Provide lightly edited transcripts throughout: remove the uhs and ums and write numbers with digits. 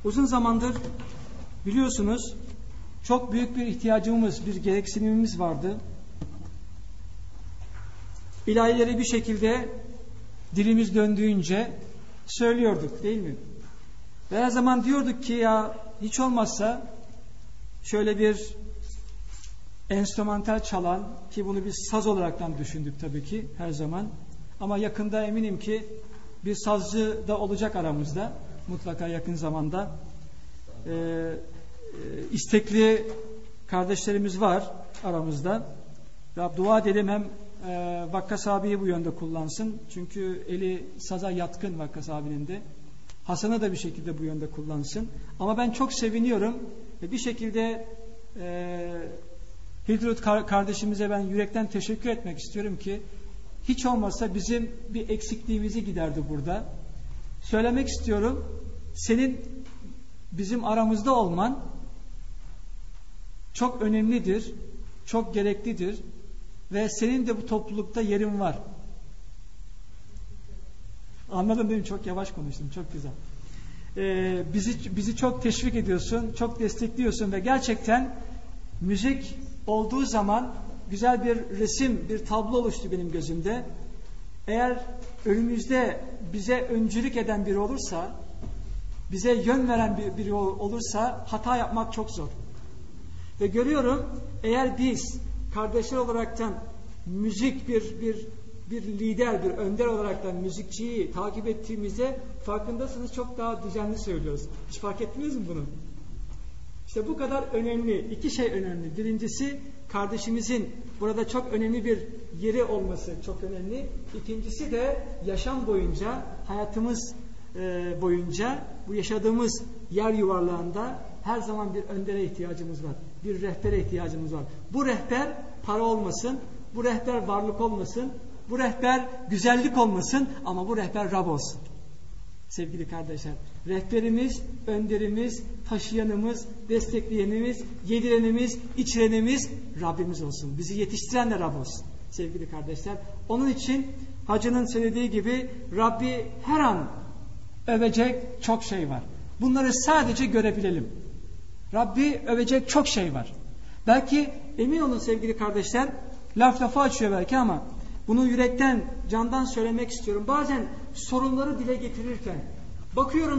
Uzun zamandır biliyorsunuz çok büyük bir ihtiyacımız, bir gereksinimimiz vardı. İlahileri bir şekilde dilimiz döndüğünce söylüyorduk, değil mi? Ve her zaman diyorduk ki ya hiç olmazsa şöyle bir enstrümantal çalan, ki bunu biz saz olaraktan düşündük tabii ki her zaman. Ama yakında eminim ki bir sazcı da olacak aramızda. Mutlaka yakın zamanda. İstekli kardeşlerimiz var aramızda. Rab dua edelim hem Vakkas abiyi bu yönde kullansın. Çünkü eli saza yatkın Vakkas abinin de. Hasan'ı da bir şekilde bu yönde kullansın. Ama ben çok seviniyorum. Bir şekilde Hildrut kardeşimize ben yürekten teşekkür etmek istiyorum ki hiç olmazsa bizim bir eksikliğimizi giderdi burada. Söylemek istiyorum. Senin bizim aramızda olman çok önemlidir. Çok gereklidir. Ve senin de bu toplulukta yerin var. Anladın değil mi? Çok yavaş konuştum. Çok güzel. Bizi çok teşvik ediyorsun. Çok destekliyorsun ve gerçekten müzik olduğu zaman güzel bir resim, bir tablo oluştu benim gözümde. Eğer önümüzde bize öncülük eden biri olursa, bize yön veren biri olursa hata yapmak çok zor. Ve görüyorum eğer biz kardeşler olaraktan müzik bir lider, bir önder olaraktan müzikçiyi takip ettiğimizde farkındasınız çok daha düzenli söylüyoruz. Hiç fark ettiniz mi bunu? İşte bu kadar önemli. İki şey önemli. Birincisi kardeşimizin burada çok önemli bir yeri olması çok önemli. İkincisi de yaşam boyunca, hayatımız boyunca bu yaşadığımız yer yuvarlağında her zaman bir öndere ihtiyacımız var. Bir rehbere ihtiyacımız var. Bu rehber para olmasın, bu rehber varlık olmasın, bu rehber güzellik olmasın ama bu rehber Rab olsun. Sevgili kardeşler, rehberimiz, önderimiz, taşıyanımız, destekleyenimiz, yedirenimiz, içirenimiz Rabbimiz olsun. Bizi yetiştiren de Rab olsun. Sevgili kardeşler, onun için hacının söylediği gibi Rabbi her an övecek çok şey var. Bunları sadece görebilelim. Rabbi övecek çok şey var. Belki emin olun sevgili kardeşler, laf lafa açıyor belki ama bunu yürekten, candan söylemek istiyorum. Bazen sorunları dile getirirken bakıyorum,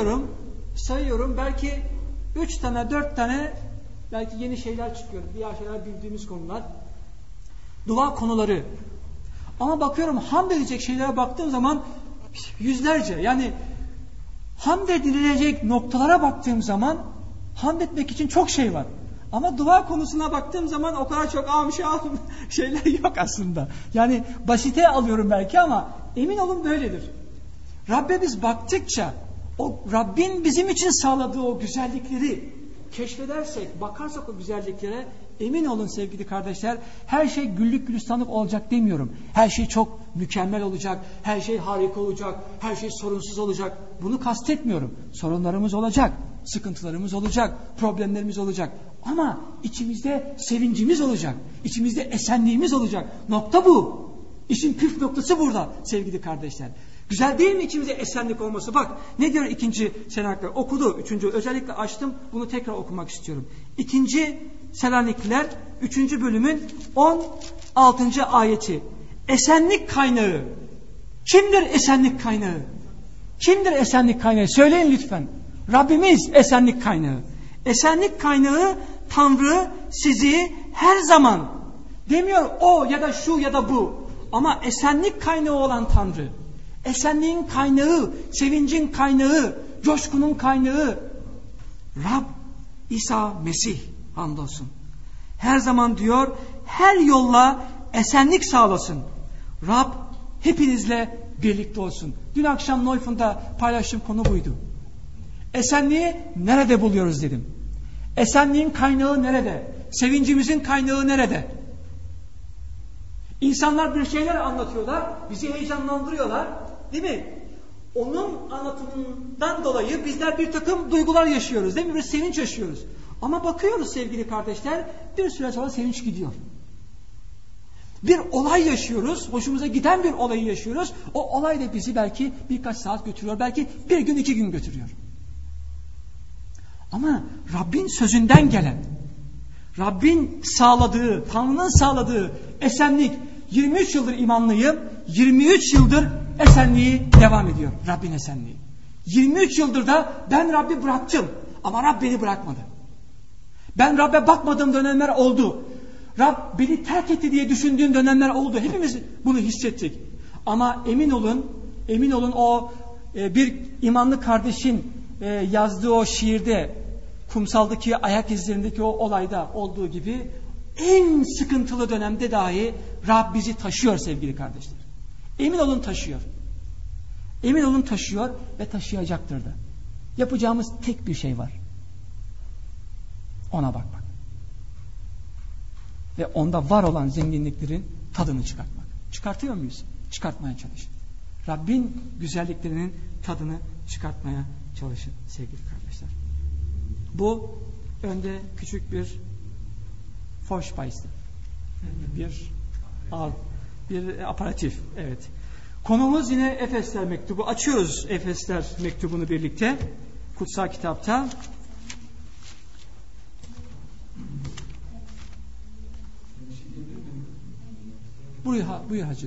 sayıyorum belki 3 tane, 4 tane belki yeni şeyler çıkıyor. Diğer şeyler bildiğimiz konular. Dua konuları. Ama bakıyorum hamd edecek şeylere baktığım zaman yüzlerce, yani hamd edilecek noktalara baktığım zaman hamd etmek için çok şey var. Ama dua konusuna baktığım zaman o kadar çok şeyler yok aslında. Yani basite alıyorum belki ama emin olun böyledir. Rabbe biz baktıkça o Rabbin bizim için sağladığı o güzellikleri keşfedersek, bakarsak o güzelliklere emin olun sevgili kardeşler, her şey güllük gülistanlık olacak demiyorum. Her şey çok mükemmel olacak, her şey harika olacak, her şey sorunsuz olacak. Bunu kastetmiyorum. Sorunlarımız olacak, sıkıntılarımız olacak, problemlerimiz olacak. Ama içimizde sevincimiz olacak, içimizde esenliğimiz olacak. Nokta bu. İşin püf noktası burada sevgili kardeşler. Güzel değil mi içimizde esenlik olması? Bak ne diyor 2. Selanikliler? Okudu 3. Özellikle açtım, bunu tekrar okumak istiyorum. 2. Selanikliler 3. bölümün 16. ayeti. Esenlik kaynağı. Kimdir esenlik kaynağı? Kimdir esenlik kaynağı? Söyleyin lütfen. Rabbimiz esenlik kaynağı. Esenlik kaynağı Tanrı sizi her zaman, demiyor o ya da şu ya da bu, ama esenlik kaynağı olan Tanrı, esenliğin kaynağı, sevincin kaynağı, coşkunun kaynağı Rab İsa Mesih, hamdolsun. Her zaman diyor, her yolla esenlik sağlasın. Rab hepinizle birlikte olsun. Dün akşam Neufund'da paylaştığım konu buydu. Esenliği nerede buluyoruz dedim. Esenliğin kaynağı nerede? Sevincimizin kaynağı nerede? İnsanlar bir şeyler anlatıyorlar, bizi heyecanlandırıyorlar, değil mi? Onun anlatımından dolayı bizler bir takım duygular yaşıyoruz, değil mi? Bir sevinç yaşıyoruz. Ama bakıyoruz sevgili kardeşler, bir süre sonra sevinç gidiyor. Bir olay yaşıyoruz, hoşumuza giden bir olayı yaşıyoruz. O olay da bizi belki birkaç saat götürüyor, belki bir gün 2 gün götürüyor. Ama Rabbin sözünden gelen, Rabbin sağladığı, Tanrı'nın sağladığı esenlik, 23 yıldır imanlıyım, 23 yıldır esenliği devam ediyor. Rabbin esenliği. 23 yıldır da ben Rabbi bıraktım ama Rab beni bırakmadı. Ben Rab'be bakmadığım dönemler oldu. Rab beni terk etti diye düşündüğüm dönemler oldu. Hepimiz bunu hissettik. Ama emin olun o bir imanlı kardeşin yazdığı o şiirde, kumsaldaki ayak izlerindeki o olayda olduğu gibi en sıkıntılı dönemde dahi Rab bizi taşıyor sevgili kardeşler. Emin olun taşıyor. Emin olun taşıyor ve taşıyacaktır da. Yapacağımız tek bir şey var. Ona bakmak. Ve onda var olan zenginliklerin tadını çıkartmak. Çıkartıyor muyuz? Çıkartmaya çalışın. Rabbin güzelliklerinin tadını çıkartmaya çalışın sevgili kardeşler. Bu önde küçük bir Vorspeise. Bir aparatif. Evet. Konumuz yine Efesler mektubu. Açıyoruz Efesler mektubunu birlikte. Kutsal kitapta. Buyur hacı.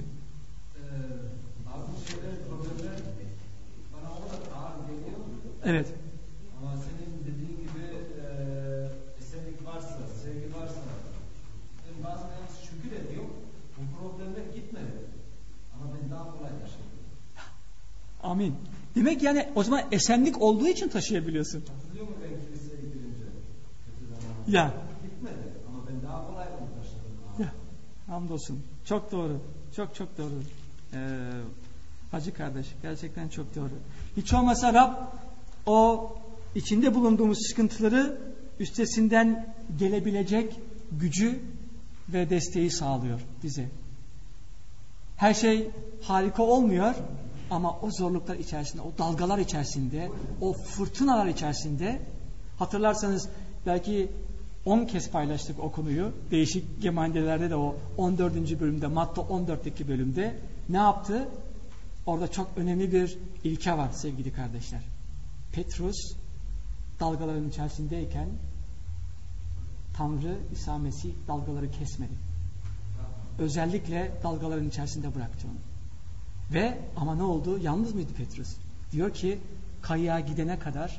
Bazı şeyler, problemler bana o kadar ağır geliyor. Evet. Ama senin dediğin gibi esenlik varsa, sevgi varsa, ben bazen şükür ediyorum. Bu problemler gitmedi. Ama ben daha kolay yaşadım. Amin. Demek yani o zaman esenlik olduğu için taşıyabiliyorsun. Hatırlıyor musun ben kiliseye gidince? Ya. Gitmedi. Ama ben daha kolay onu taşıdım. Ya. Hamdolsun. Çok doğru. Çok doğru. Hacı kardeş gerçekten çok doğru. Hiç olmasa Rab o içinde bulunduğumuz sıkıntıları üstesinden gelebilecek gücü ve desteği sağlıyor bize. Her şey harika olmuyor ama o zorluklar içerisinde, o dalgalar içerisinde, o fırtınalar içerisinde hatırlarsanız belki 10 kez paylaştık o konuyu. Değişik gemandelerde de o 14. bölümde, Matta 14'teki bölümde ne yaptı? Orada çok önemli bir ilke var sevgili kardeşler. Petrus dalgaların içerisindeyken Tanrı İsa Mesih dalgaları kesmedi. Özellikle dalgaların içerisinde bıraktı onu. Ve ama ne oldu? Yalnız mıydı Petrus? Diyor ki kayığa gidene kadar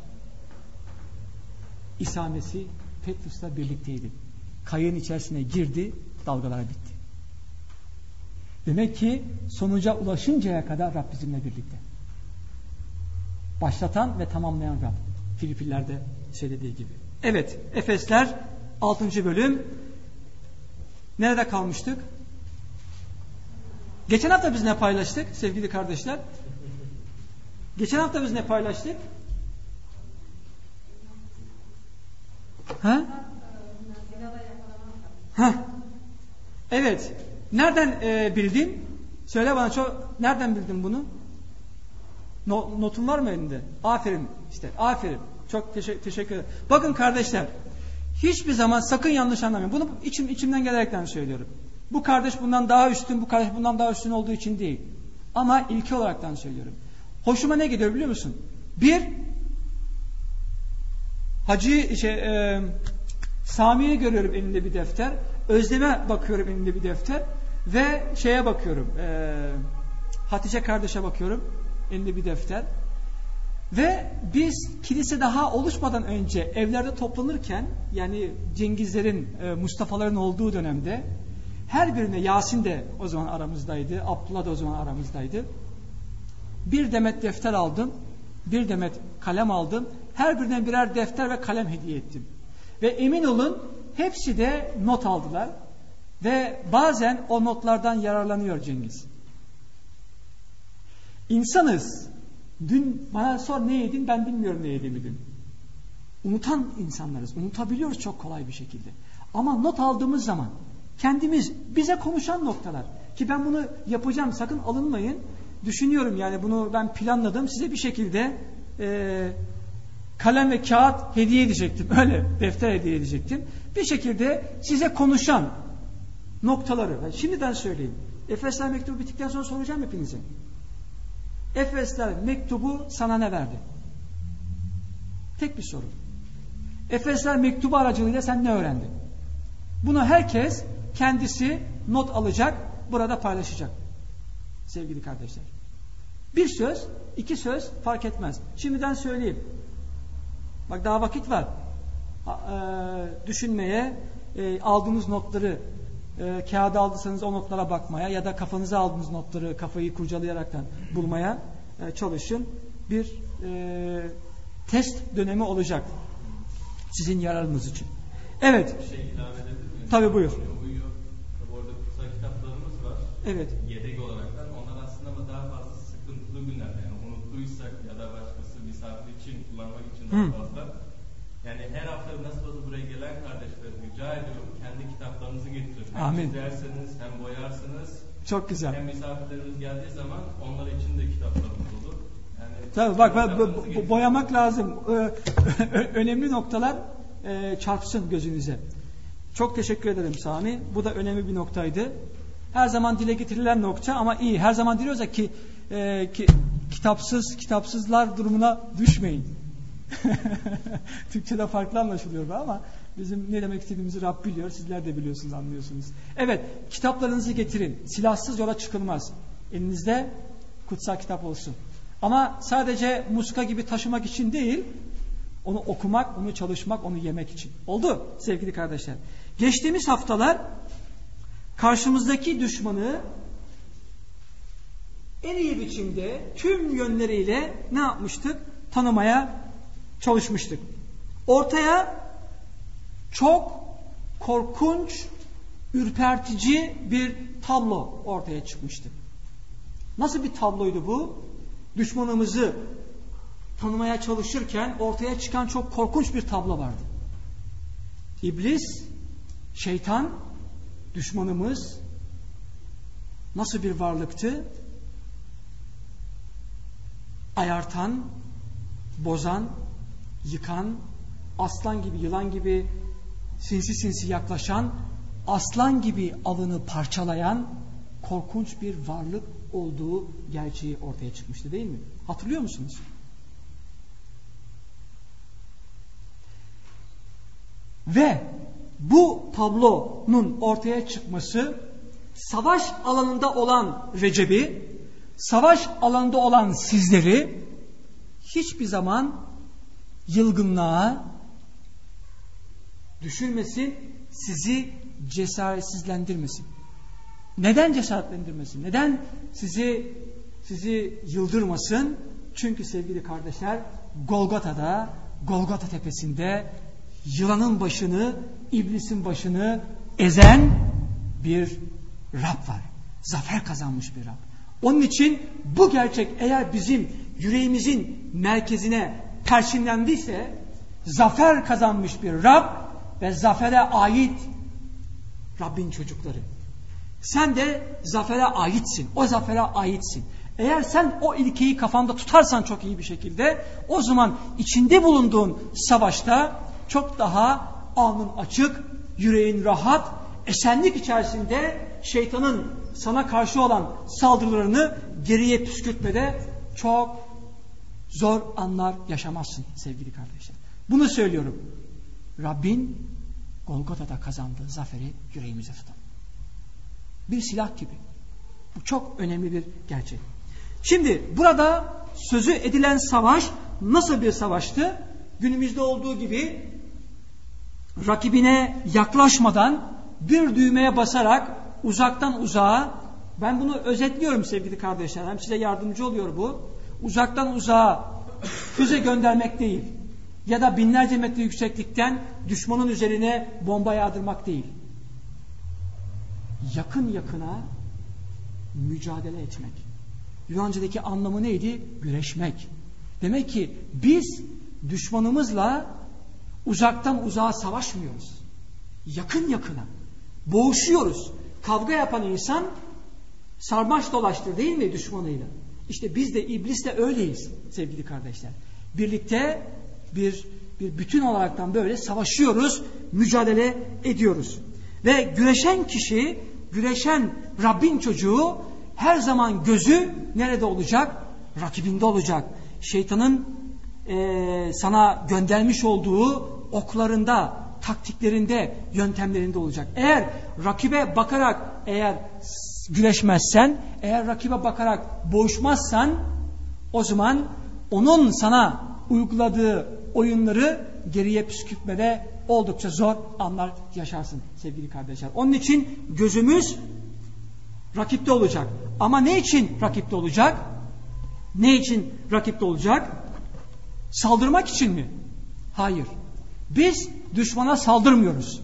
İsa Mesih Petrus'la birlikteydi. Kayığın içerisine girdi, dalgalar bitti. Demek ki sonuca ulaşıncaya kadar Rab bizimle birlikte. Başlatan ve tamamlayan Rab. Filipiller'de söylediği gibi. Evet, Efesler 6. bölüm. Nerede kalmıştık? Geçen hafta biz ne paylaştık sevgili kardeşler? Geçen hafta biz ne paylaştık? Ha? Evet. Nereden bildin? Söyle bana nereden bildin bunu? Notun var mı elinde? Aferin işte. Aferin. Çok teşekkür ederim. Bakın kardeşler. Hiçbir zaman sakın yanlış anlamayın. Bunu içimden gelerekten söylüyorum. Bu kardeş bundan daha üstün, bu kardeş bundan daha üstün olduğu için değil. Ama ilke olaraktan söylüyorum. Hoşuma ne gidiyor biliyor musun? Bir, Sami'ye görüyorum elinde bir defter. Özlem'e bakıyorum elinde bir defter. Ve şeye bakıyorum. Hatice kardeşe bakıyorum. Elinde bir defter. Ve biz kilise daha oluşmadan önce evlerde toplanırken yani Cengizlerin, Mustafa'ların olduğu dönemde her birine Yasin de o zaman aramızdaydı. Abdullah da o zaman aramızdaydı. Bir demet defter aldım. Bir demet kalem aldım. Her birine birer defter ve kalem hediye ettim. Ve emin olun hepsi de not aldılar. Ve bazen o notlardan yararlanıyor Cengiz. İnsanız. Dün bana sor ne yedin, ben bilmiyorum ne yediğimi dün. Unutan insanlarız. Unutabiliyoruz çok kolay bir şekilde. Ama not aldığımız zaman kendimiz bize konuşan noktalar. Ki ben bunu yapacağım, sakın alınmayın. Düşünüyorum yani bunu ben planladım. Size bir şekilde kalem ve kağıt hediye edecektim. Öyle defter hediye edecektim. Bir şekilde size konuşan noktaları. Ben şimdiden söyleyeyim. Efesler mektubu bittikten sonra soracağım hepinize. Efesler mektubu sana ne verdi? Tek bir soru. Efesler mektubu aracılığıyla sen ne öğrendin? Bunu herkes kendisi not alacak, burada paylaşacak. Sevgili kardeşler. Bir söz, 2 söz fark etmez. Şimdiden söyleyeyim. Bak daha vakit var. Düşünmeye, aldığınız notları kağıda aldıysanız o notlara bakmaya ya da kafanıza aldığınız notları kafayı kurcalayaraktan bulmaya çalışın. Bir test dönemi olacak. Sizin yararınız için. Evet. Bir şey ilave edebilir miyim? Tabii buyur. Orada kutsal kitaplarımız var. Evet. Yedek olaraktan. Onlar aslında ama daha fazla sıkıntılı günler. Yani unuttuysak ya da başkası misafir için kullanmak için daha fazla. Yani her hafta nasıl olsa buraya gelen kardeşler rica ediyorum kendi kitaplarınızı getirin. Hem Amin. çizersiniz hem boyarsınız. Çok güzel. Hem misafirlerimiz geldiği zaman onlar için de kitaplarımız olur. Yani tabii bak boyamak lazım. Önemli noktalar çarpsın gözünüze. Çok teşekkür ederim Sami. Bu da önemli bir noktaydı. Her zaman dile getirilen nokta ama iyi. Her zaman diyoruz ya ki kitapsızlar durumuna düşmeyin. Türkçe'de farklı anlaşılıyor ama bizim ne demek istediğimizi Rab biliyor. Sizler de biliyorsunuz, anlıyorsunuz. Evet, kitaplarınızı getirin. Silahsız yola çıkılmaz. Elinizde kutsal kitap olsun. Ama sadece muska gibi taşımak için değil, onu okumak, onu çalışmak, onu yemek için. Oldu sevgili kardeşler. Geçtiğimiz haftalar karşımızdaki düşmanı en iyi biçimde tüm yönleriyle ne yapmıştık? Tanımaya çalışmıştık. Ortaya çok korkunç, ürpertici bir tablo ortaya çıkmıştı. Nasıl bir tabloydu bu? Düşmanımızı tanımaya çalışırken ortaya çıkan çok korkunç bir tablo vardı. İblis, şeytan, düşmanımız nasıl bir varlıktı? Ayartan, bozan, yıkan, aslan gibi, yılan gibi sinsi sinsi yaklaşan, aslan gibi alını parçalayan korkunç bir varlık olduğu gerçeği ortaya çıkmıştı değil mi? Hatırlıyor musunuz? Ve bu tablonun ortaya çıkması savaş alanında olan Recep'i, savaş alanında olan sizleri hiçbir zaman yılgınlığa düşürmesin, sizi cesaretsizlendirmesin. Neden cesaretlendirmesin? Neden sizi yıldırmasın? Çünkü sevgili kardeşler, Golgota tepesinde yılanın başını, iblisin başını ezen bir Rab var. Zafer kazanmış bir Rab. Onun için bu gerçek eğer bizim yüreğimizin merkezine perçinlendiyse, zafer kazanmış bir Rab ve zafere ait Rabbin çocukları. Sen de zafere aitsin. O zafere aitsin. Eğer sen o ilkeyi kafanda tutarsan çok iyi bir şekilde, o zaman içinde bulunduğun savaşta çok daha alnın açık, yüreğin rahat, esenlik içerisinde şeytanın sana karşı olan saldırılarını geriye püskürtmede çok zor anlar yaşamazsın sevgili kardeşler. Bunu söylüyorum. Rabbin Golgota'da kazandığı zaferi yüreğimize tutalım. Bir silah gibi. Bu çok önemli bir gerçek. Şimdi burada sözü edilen savaş nasıl bir savaştı? Günümüzde olduğu gibi rakibine yaklaşmadan bir düğmeye basarak uzaktan uzağa, ben bunu özetliyorum sevgili kardeşler, hem size yardımcı oluyor bu. Uzaktan uzağa füze göndermek değil ya da binlerce metre yükseklikten düşmanın üzerine bomba yağdırmak değil. Yakın yakına mücadele etmek. Yunanca'daki anlamı neydi? Güreşmek. Demek ki biz düşmanımızla uzaktan uzağa savaşmıyoruz. Yakın yakına boğuşuyoruz. Kavga yapan insan sarmaş dolaştır değil mi düşmanıyla? İşte biz de iblisle öyleyiz sevgili kardeşler. Birlikte bir bütün olaraktan böyle savaşıyoruz, mücadele ediyoruz. Ve güreşen kişi, güreşen Rabbin çocuğu her zaman gözü nerede olacak? Rakibinde olacak. Şeytanın sana göndermiş olduğu oklarında, taktiklerinde, yöntemlerinde olacak. Eğer rakibe bakarak güreşmezsen, eğer rakibe bakarak boğuşmazsan, o zaman onun sana uyguladığı oyunları geriye püskürtmede oldukça zor anlar yaşarsın sevgili kardeşler. Onun için gözümüz rakipte olacak. Ama ne için rakipte olacak? Ne için rakipte olacak? Saldırmak için mi? Hayır. Biz düşmana saldırmıyoruz.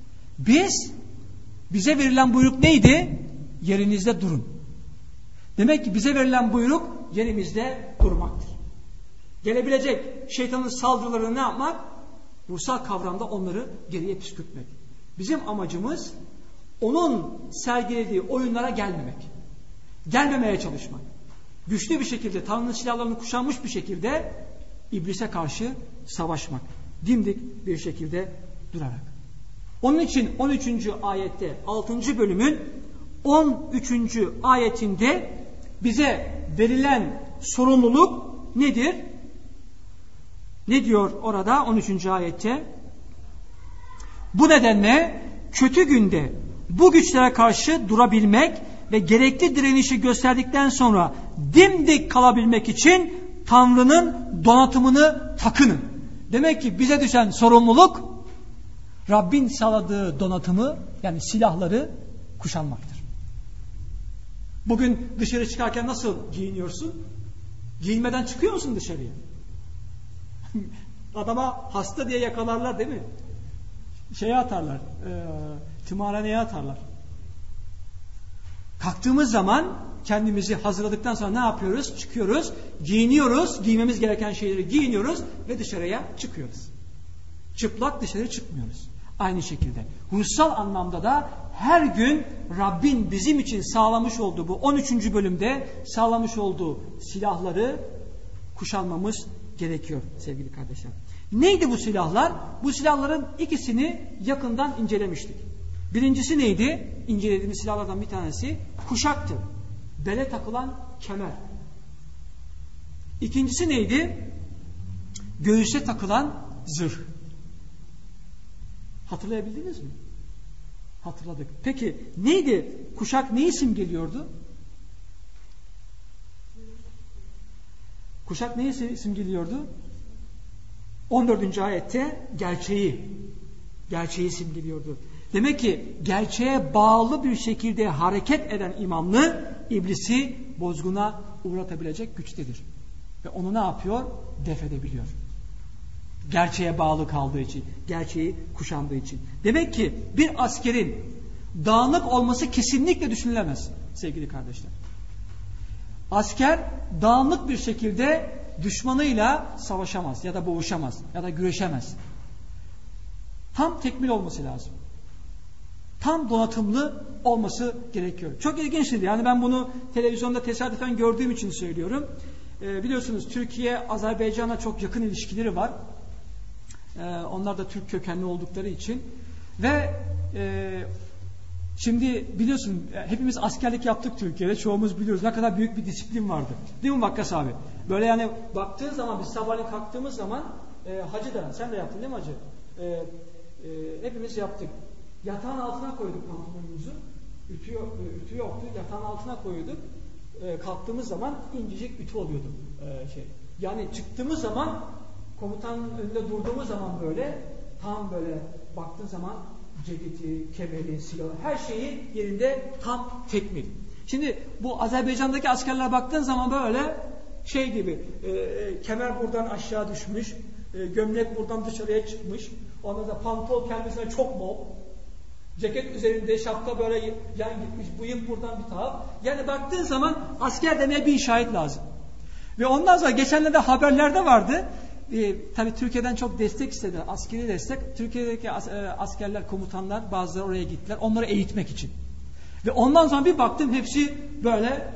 Bize verilen buyruk neydi? Yerinizde durun. Demek ki bize verilen buyruk yerimizde durmaktır. Gelebilecek şeytanın saldırılarını ne yapmak? Ruhsal kavramda onları geriye püskürtmek. Bizim amacımız onun sergilediği oyunlara gelmemek. Gelmemeye çalışmak. Güçlü bir şekilde Tanrı'nın silahlarını kuşanmış bir şekilde iblise karşı savaşmak. Dimdik bir şekilde durarak. Onun için 13. ayette 6. bölümün 13. ayetinde bize verilen sorumluluk nedir? Ne diyor orada 13. ayette? Bu nedenle kötü günde bu güçlere karşı durabilmek ve gerekli direnişi gösterdikten sonra dimdik kalabilmek için Tanrı'nın donatımını takının. Demek ki bize düşen sorumluluk Rabbin sağladığı donatımı, yani silahları kuşanmaktır. Bugün dışarı çıkarken nasıl giyiniyorsun? Giyinmeden çıkıyor musun dışarıya? Adama hasta diye yakalarlar değil mi? Şeye atarlar, tımarhaneye atarlar. Kalktığımız zaman kendimizi hazırladıktan sonra ne yapıyoruz? Çıkıyoruz, giyiniyoruz, giymemiz gereken şeyleri giyiniyoruz ve dışarıya çıkıyoruz. Çıplak dışarı çıkmıyoruz. Aynı şekilde ruhsal anlamda da her gün Rabbin bizim için sağlamış olduğu bu 13. bölümde sağlamış olduğu silahları kuşanmamız gerekiyor sevgili kardeşler. Neydi bu silahlar? Bu silahların ikisini yakından incelemiştik. Birincisi neydi? İncelediğimiz silahlardan bir tanesi kuşaktı. Bele takılan kemer. İkincisi neydi? Göğüse takılan zırh. Hatırlayabildiniz mi? Hatırladık. Peki neydi? Kuşak neyi simgeliyordu? Kuşak neyi simgeliyordu? 14. ayette gerçeği simgeliyordu. Demek ki gerçeğe bağlı bir şekilde hareket eden imamlı iblisi bozguna uğratabilecek güçtedir. Ve onu ne yapıyor? Def edebiliyor. Gerçeğe bağlı kaldığı için, gerçeği kuşandığı için. Demek ki bir askerin dağınık olması kesinlikle düşünülemez sevgili kardeşler. Asker dağınık bir şekilde düşmanıyla savaşamaz ya da boğuşamaz ya da güreşemez. Tam tekmil olması lazım. Tam donatımlı olması gerekiyor. Çok ilginçtir. Yani ben bunu televizyonda tesadüfen gördüğüm için söylüyorum. Biliyorsunuz Türkiye Azerbaycan'la çok yakın ilişkileri var. Onlar da Türk kökenli oldukları için. Ve şimdi biliyorsun hepimiz askerlik yaptık Türkiye'de. Çoğumuz biliyoruz ne kadar büyük bir disiplin vardı. Değil mi Vakkas abi? Böyle yani baktığın zaman biz sabahleyin kalktığımız zaman hacı da sen de yaptın değil mi hacı? Hepimiz yaptık. Yatağın altına koyduk pantolonumuzu. Ütü yoktu. Yatağın altına koyduk. Kalktığımız zaman incecik ütü oluyordu. Yani çıktığımız zaman komutanın önünde durduğumuz zaman böyle tam böyle baktığın zaman ceketi, kemeri, silahı her şeyi yerinde tam tekmil. Şimdi bu Azerbaycan'daki askerler baktığın zaman böyle şey gibi kemer buradan aşağı düşmüş, gömlek buradan dışarıya çıkmış. Ondan da pantol kendisine çok bol. Ceket üzerinde şapka böyle yan gitmiş, bıyık buradan bir taraf. Yani baktığın zaman asker demeye bir şahit lazım. Ve ondan sonra geçenlerde haberlerde vardı. Tabii Türkiye'den çok destek istedi, askeri destek. Türkiye'deki askerler, komutanlar bazıları oraya gittiler. Onları eğitmek için. Ve ondan sonra bir baktım hepsi böyle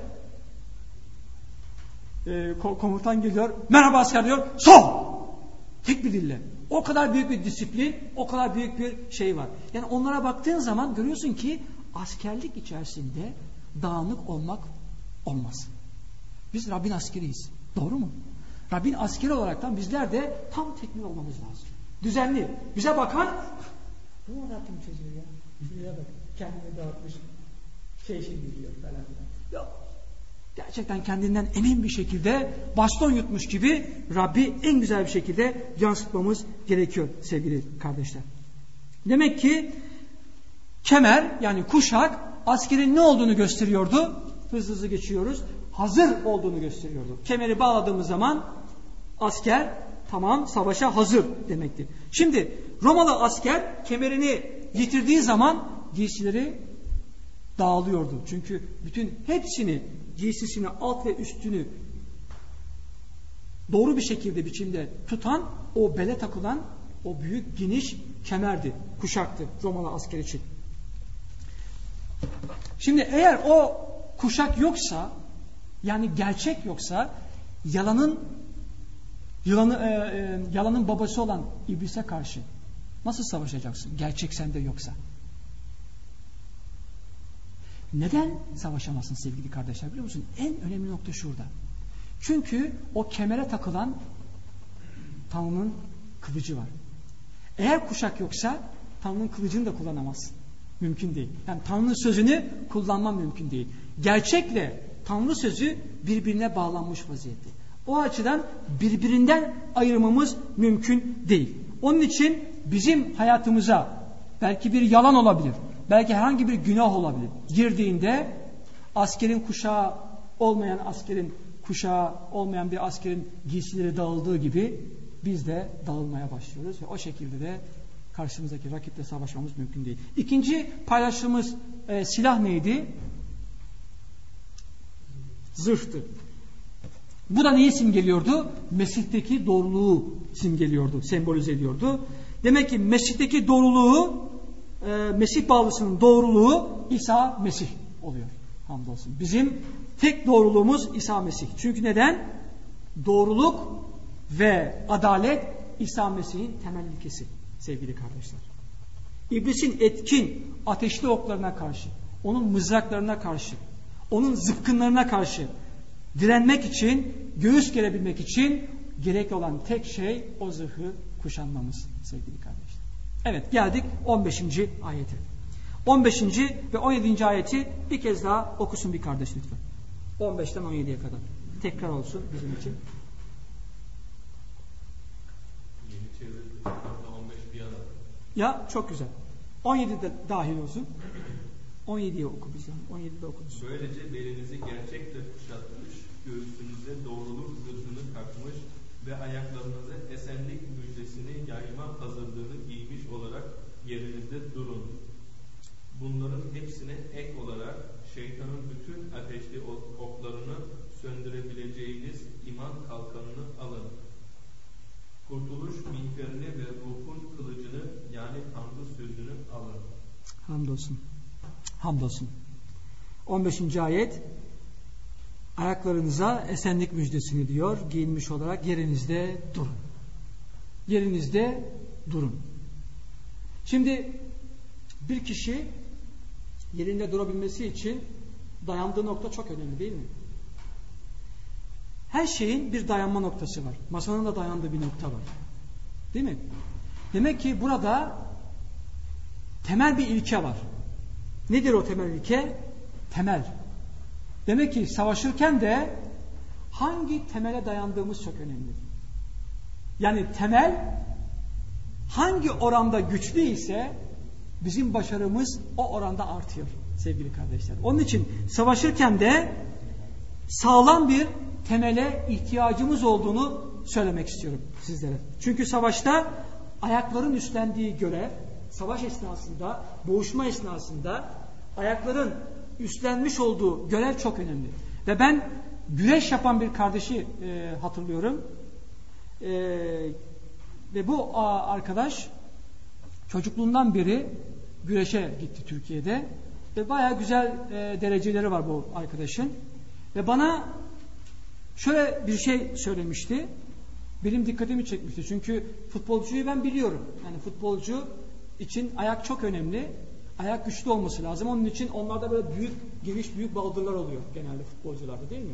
komutan geliyor. Merhaba asker diyor. Sol! Tek bir dille. O kadar büyük bir disiplin, o kadar büyük bir şey var. Yani onlara baktığın zaman görüyorsun ki askerlik içerisinde dağınık olmak olmaz. Biz Rabbin askeriyiz. Doğru mu? Rabbin askeri olaraktan bizler de tam tekmil olmamız lazım. Düzenli. Bize bakan bu anlattım çocuğu ya. Şuraya bak. Kendini dağıtmış. Şey geliyor falan filan. Yok. Gerçekten kendinden emin bir şekilde baston yutmuş gibi Rabbi en güzel bir şekilde yansıtmamız gerekiyor sevgili kardeşler. Demek ki kemer yani kuşak askerin ne olduğunu gösteriyordu? Hızlı geçiyoruz. Hazır olduğunu gösteriyordu. Kemeri bağladığımız zaman asker tamam savaşa hazır demekti. Şimdi Romalı asker kemerini yitirdiği zaman giysileri dağılıyordu. Çünkü bütün hepsini, giysisini, alt ve üstünü doğru bir şekilde biçimde tutan o bele takılan o büyük geniş kemerdi, kuşaktı Romalı asker için. Şimdi eğer o kuşak yoksa, yani gerçek yoksa, yalanın babası olan iblise karşı nasıl savaşacaksın? Gerçek sende yoksa. Neden savaşamazsın sevgili kardeşler biliyor musun? En önemli nokta şurada. Çünkü o kemere takılan Tanrı'nın kılıcı var. Eğer kuşak yoksa Tanrı'nın kılıcını da kullanamazsın. Mümkün değil. Yani Tanrı'nın sözünü kullanman mümkün değil. Gerçekle Tanrı sözü birbirine bağlanmış vaziyette. O açıdan birbirinden ayırmamız mümkün değil. Onun için bizim hayatımıza belki bir yalan olabilir. Belki herhangi bir günah olabilir. Girdiğinde askerin kuşağı olmayan bir askerin giysileri dağıldığı gibi biz de dağılmaya başlıyoruz. Ve o şekilde de karşımızdaki rakiple savaşmamız mümkün değil. İkinci paylaştığımız silah neydi? Zırhtı. Bu da neyi simgeliyordu? Mesih'teki doğruluğu simgeliyordu, sembolize ediyordu. Demek ki Mesih'teki doğruluğu, Mesih bağlısının doğruluğu İsa Mesih oluyor. Hamdolsun. Bizim tek doğruluğumuz İsa Mesih. Çünkü neden? Doğruluk ve adalet İsa Mesih'in temel ilkesi sevgili kardeşler. İblisin etkin ateşli oklarına karşı, onun mızraklarına karşı, onun zıpkınlarına karşı direnmek için, göğüs gerebilmek için gerekli olan tek şey o zırhı kuşanmamız sevgili kardeşler. Evet, geldik 15. ayete. 15. ve 17. ayeti bir kez daha okusun bir kardeş lütfen. 15'ten 17'ye kadar. Tekrar olsun bizim için. Yeni çevirdi. 15 bir yana. Ya çok güzel. 17'de dahil olsun. 17'yi oku bizden. 17'de okunuz. Böylece belinizi gerçekle kuşatmış, göğsünüze doğruluk zırhını takmış ve ayaklarınıza esenlik müjdesini yayma hazırlığını giymiş olarak yerinizde durun. Bunların hepsine ek olarak şeytanın bütün ateşli oklarını söndürebileceğiniz iman kalkanını alın. Kurtuluş miğferini ve ruhun kılıcını yani Tanrı sözünü alın. Hamdolsun. Hamdolsun. 15. ayet ayaklarınıza esenlik müjdesini diyor. Giyinmiş olarak yerinizde durun. Yerinizde durun. Şimdi bir kişi yerinde durabilmesi için dayandığı nokta çok önemli değil mi? Her şeyin bir dayanma noktası var. Masanın da dayandığı bir nokta var. Değil mi? Demek ki burada temel bir ilke var. Nedir o temel ilke? Temel. Demek ki savaşırken de hangi temele dayandığımız çok önemli. Yani temel hangi oranda güçlü ise bizim başarımız o oranda artıyor sevgili kardeşler. Onun için savaşırken de sağlam bir temele ihtiyacımız olduğunu söylemek istiyorum sizlere. Çünkü savaşta ayakların üstlendiği görev, savaş esnasında, boğuşma esnasında ayakların üstlenmiş olduğu görev çok önemli. Ve ben güreş yapan bir kardeşi hatırlıyorum. Ve bu arkadaş çocukluğundan beri güreşe gitti Türkiye'de. Ve bayağı güzel dereceleri var bu arkadaşın. Ve bana şöyle bir şey söylemişti. Benim dikkatimi çekmişti. Çünkü futbolcuyu ben biliyorum. Yani futbolcu için ayak çok önemli. Ayak güçlü olması lazım. Onun için onlarda böyle büyük, geniş büyük baldırlar oluyor genelde futbolcularda değil mi?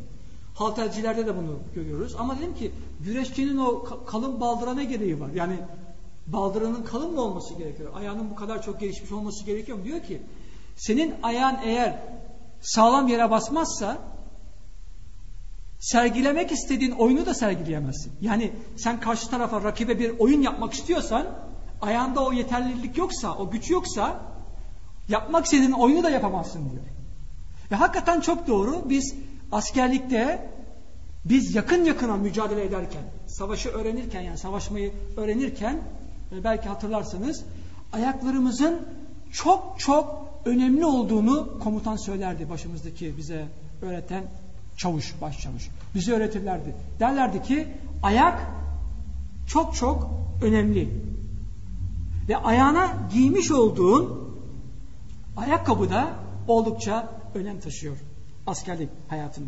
Haltercilerde de bunu görüyoruz. Ama dedim ki güreşçinin o kalın baldıra ne gereği var? Yani Baldırının kalın mı olması gerekiyor? Ayağının bu kadar çok gelişmiş olması gerekiyor mu? Diyor ki senin ayağın eğer sağlam yere basmazsa sergilemek istediğin oyunu da sergileyemezsin. Yani sen karşı tarafa, rakibe bir oyun yapmak istiyorsan, ayağında o yeterlilik yoksa, o güç yoksa yapmak istediğin oyunu da yapamazsın diyor. Ve hakikaten çok doğru. Biz askerlikte yakın yakına mücadele ederken, savaşı öğrenirken, yani savaşmayı öğrenirken belki hatırlarsanız ayaklarımızın çok çok önemli olduğunu komutan söylerdi, başımızdaki bize öğreten çavuş, başçavuş. Bize öğretirlerdi. Derlerdi ki ayak çok çok önemli. Ve ayağına giymiş olduğun ayakkabı da oldukça önem taşıyor askerlik hayatında.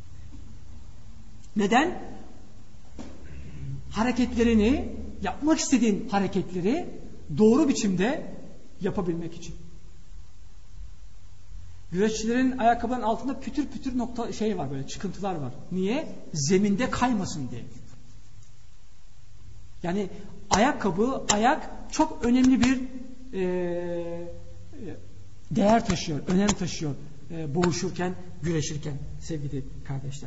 Neden? Hareketlerini, yapmak istediğin hareketleri doğru biçimde yapabilmek için. Güreşçilerin ayakkabının altında pütür pütür var, böyle çıkıntılar var. Niye? Zeminde kaymasın diye. Yani ayak çok önemli bir değer taşıyor, önem taşıyor boğuşurken, güreşirken sevgili kardeşler.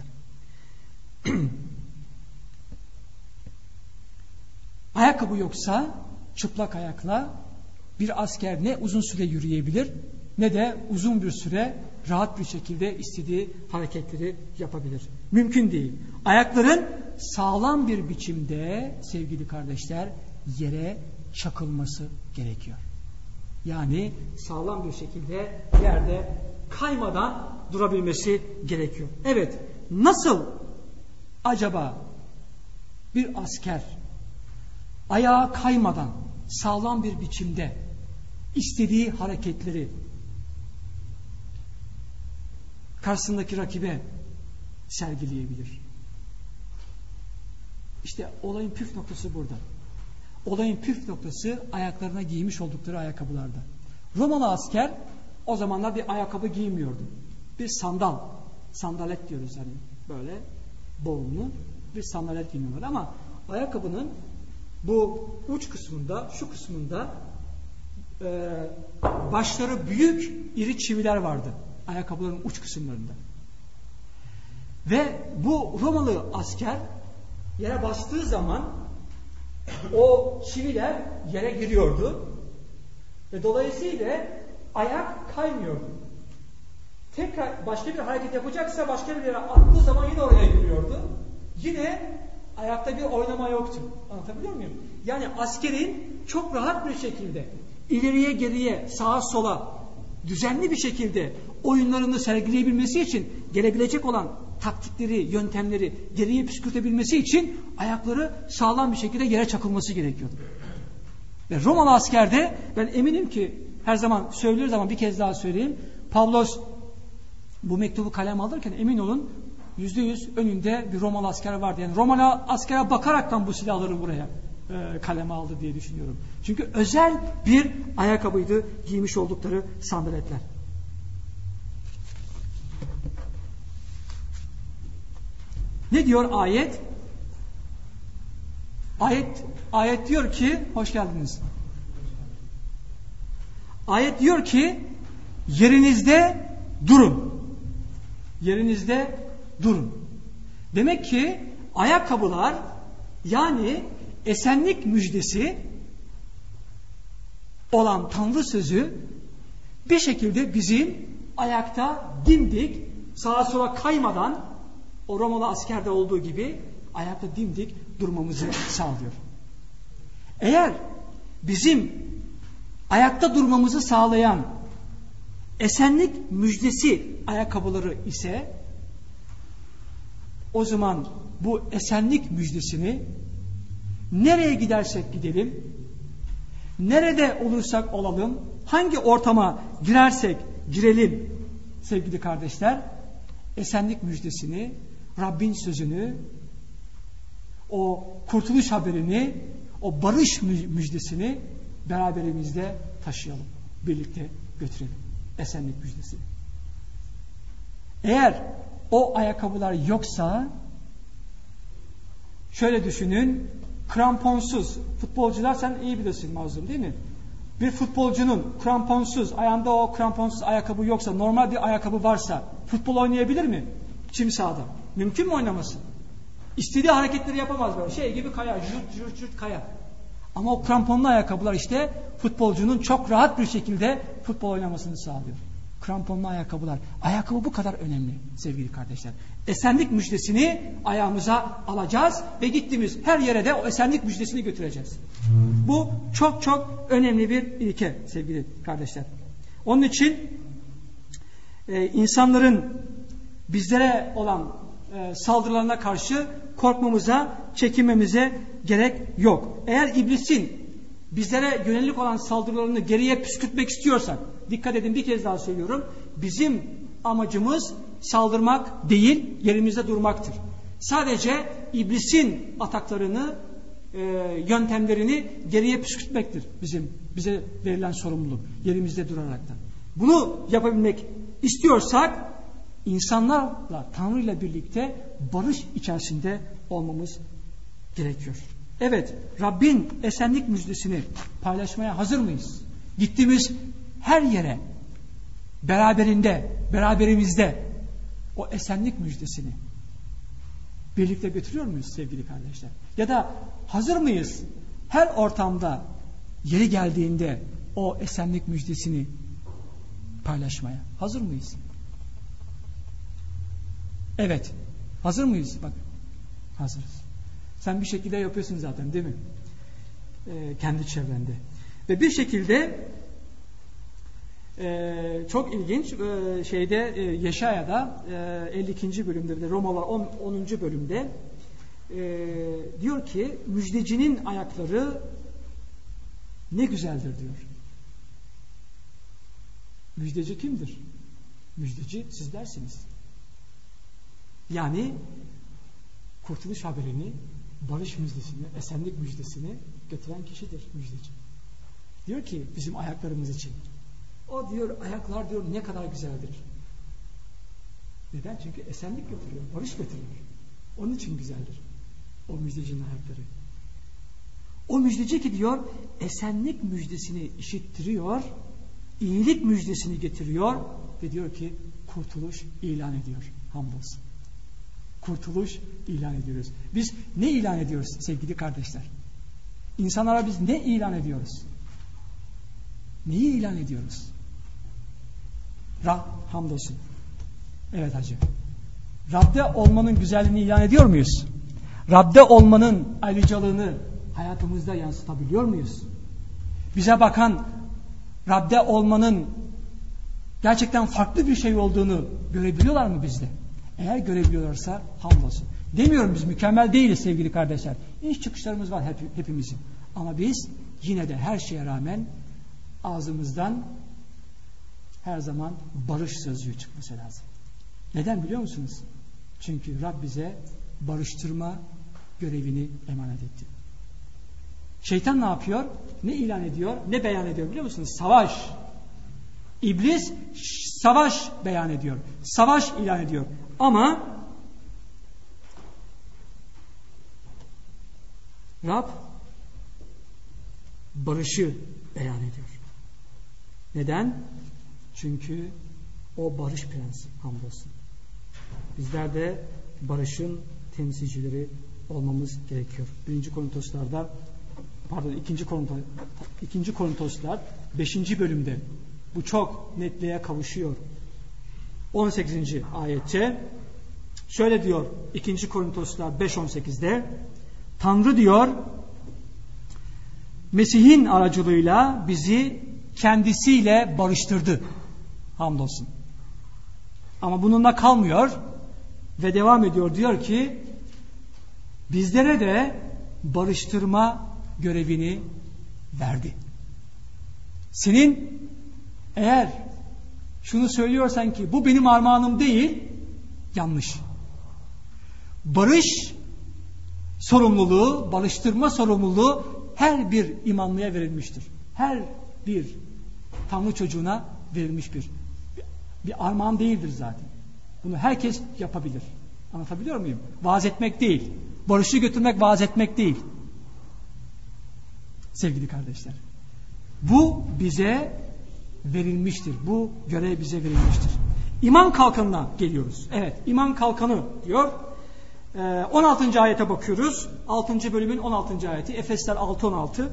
Ayakkabı yoksa çıplak ayakla bir asker ne uzun süre yürüyebilir ne de uzun bir süre rahat bir şekilde istediği hareketleri yapabilir. Mümkün değil. Ayakların sağlam bir biçimde sevgili kardeşler yere çakılması gerekiyor. Yani sağlam bir şekilde yerde kaymadan durabilmesi gerekiyor. Evet, nasıl acaba bir asker ayağı kaymadan sağlam bir biçimde istediği hareketleri karşısındaki rakibe sergileyebilir? İşte olayın püf noktası burada. Olayın püf noktası ayaklarına giymiş oldukları ayakkabılarda. Romalı asker o zamanlar bir ayakkabı giymiyordu. Bir sandalet diyoruz hani böyle boğumlu bir sandalet giymiyorlar ama ayakkabının bu uç kısmında, şu kısmında başları büyük iri çiviler vardı ayakkabıların uç kısımlarında. Ve bu Romalı asker yere bastığı zaman o çiviler yere giriyordu ve dolayısıyla ayak kaymıyordu. Tekrar başka bir hareket yapacaksa başka bir yere attığı zaman yine oraya giriyordu. Yine ayakta bir oynama yoktu. Anlatabiliyor muyum? Yani askerin çok rahat bir şekilde ileriye geriye sağa sola düzenli bir şekilde oyunlarını sergileyebilmesi için gelebilecek olan taktikleri, yöntemleri geriye püskürtebilmesi için ayakları sağlam bir şekilde yere çakılması gerekiyordu. Ve Romalı askerde ben eminim ki her zaman söylüyoruz ama bir kez daha söyleyeyim. Pavlos bu mektubu kaleme alırken emin olun %100 önünde bir Romalı asker vardı. Yani Romalı askere bakaraktan bu silahları buraya kaleme aldı diye düşünüyorum. Çünkü özel bir ayakkabıydı giymiş oldukları sandaletler. Ne diyor ayet? Ayet diyor ki, hoş geldiniz. Ayet diyor ki, yerinizde durun. Yerinizde durun. Demek ki ayakkabılar, yani esenlik müjdesi olan Tanrı sözü bir şekilde bizim ayakta dimdik, sağa sola kaymadan o Romalı askerde olduğu gibi ayakta dimdik durmamızı sağlıyor. Eğer bizim ayakta durmamızı sağlayan esenlik müjdesi ayakkabıları ise o zaman bu esenlik müjdesini nereye gidersek gidelim, nerede olursak olalım, hangi ortama girersek girelim sevgili kardeşler, esenlik müjdesini, Rabbin sözünü, o kurtuluş haberini, o barış müjdesini beraberimizde taşıyalım, birlikte götürelim. Esenlik müjdesi. Eğer o ayakkabılar yoksa şöyle düşünün, kramponsuz futbolcular, sen iyi bilirsin Mazlum, değil mi? Bir futbolcunun kramponsuz, ayağında o kramponsuz ayakkabı yoksa, normal bir ayakkabı varsa futbol oynayabilir mi? Çim sahada. Mümkün mü oynaması? İstediği hareketleri yapamaz böyle. Şey gibi kaya, jürt kaya. Ama o kramponlu ayakkabılar işte futbolcunun çok rahat bir şekilde futbol oynamasını sağlıyor. Kramponlu ayakkabılar. Ayakkabı bu kadar önemli sevgili kardeşler. Esenlik müjdesini ayağımıza alacağız ve gittiğimiz her yere de o esenlik müjdesini götüreceğiz. Bu çok çok önemli bir ilke sevgili kardeşler. Onun için insanların bizlere olan saldırılarına karşı korkmamıza, çekinmemize gerek yok. Eğer iblisin bizlere yönelik olan saldırılarını geriye püskürtmek istiyorsak, dikkat edin, bir kez daha söylüyorum, bizim amacımız saldırmak değil, yerimizde durmaktır. Sadece iblisin ataklarını, yöntemlerini geriye püskürtmektir bize verilen sorumluluk, yerimizde duraraktan. Bunu yapabilmek istiyorsak insanlarla, Tanrı ile birlikte barış içerisinde olmamız gerekiyor. Evet, Rabbin esenlik müjdesini paylaşmaya hazır mıyız? Gittiğimiz her yere beraberimizde o esenlik müjdesini birlikte götürüyor muyuz sevgili kardeşler? Ya da hazır mıyız her ortamda yeri geldiğinde o esenlik müjdesini paylaşmaya? Hazır mıyız? Evet. Hazır mıyız? Bak, hazırız. Sen bir şekilde yapıyorsun zaten, değil mi? Kendi çevrende. Ve bir şekilde çok ilginç Yeşaya'da 52. bölümde, de Romalılar 10. bölümde diyor ki müjdecinin ayakları ne güzeldir diyor. Müjdeci kimdir? Müjdeci sizlersiniz. Yani kurtuluş haberini, barış müjdesini, esenlik müjdesini götüren kişidir müjdeci. Diyor ki bizim ayaklarımız için. O diyor ayaklar diyor ne kadar güzeldir. Neden? Çünkü esenlik götürüyor, barış götürüyor. Onun için güzeldir o müjdecinin ayakları. O müjdeci ki diyor esenlik müjdesini işittiriyor, iyilik müjdesini getiriyor ve diyor ki kurtuluş ilan ediyor. Hamdolsun. Kurtuluş ilan ediyoruz. Biz ne ilan ediyoruz sevgili kardeşler? İnsanlara biz ne ilan ediyoruz? Neyi ilan ediyoruz? Hamdolsun. Evet hacı. Rab'de olmanın güzelliğini ilan ediyor muyuz? Rab'de olmanın ayrıcalığını hayatımızda yansıtabiliyor muyuz? Bize bakan Rab'de olmanın gerçekten farklı bir şey olduğunu görebiliyorlar mı bizde? Eğer görebiliyorlarsa hamdolsun. Demiyorum biz mükemmel değiliz sevgili kardeşler. İş çıkışlarımız var hepimizin. Ama biz yine de her şeye rağmen ağzımızdan her zaman barış sözcüğü çıkması lazım. Neden biliyor musunuz? Çünkü Rab bize barıştırma görevini emanet etti. Şeytan ne yapıyor? Ne ilan ediyor? Ne beyan ediyor biliyor musunuz? Savaş. İblis savaş beyan ediyor. Savaş ilan ediyor. Ama Rab barışı beyan ediyor. Neden? Çünkü o barış prensi hamdolsun. Bizler de barışın temsilcileri olmamız gerekiyor. 2. Korintoslar 5. bölümde bu çok netliğe kavuşuyor. 18. ayette şöyle diyor 2. Korintoslar 5.18'de Tanrı diyor Mesih'in aracılığıyla bizi kendisiyle barıştırdı. Hamdolsun. Ama bununla kalmıyor ve devam ediyor. Diyor ki bizlere de barıştırma görevini verdi. Senin eğer şunu söylüyorsan ki bu benim armağanım değil, yanlış. Barış sorumluluğu, barıştırma sorumluluğu her bir imanlıya verilmiştir. Her bir Tanrı çocuğuna verilmiş bir armağan değildir zaten. Bunu herkes yapabilir. Anlatabiliyor muyum? Vaaz etmek değil. Barışı götürmek vaaz etmek değil. Sevgili kardeşler. Bu bize verilmiştir. Bu görev bize verilmiştir. İman kalkanına geliyoruz. Evet, iman kalkanı diyor. 16. ayete bakıyoruz. 6. bölümün 16. ayeti. Efesler 6-16.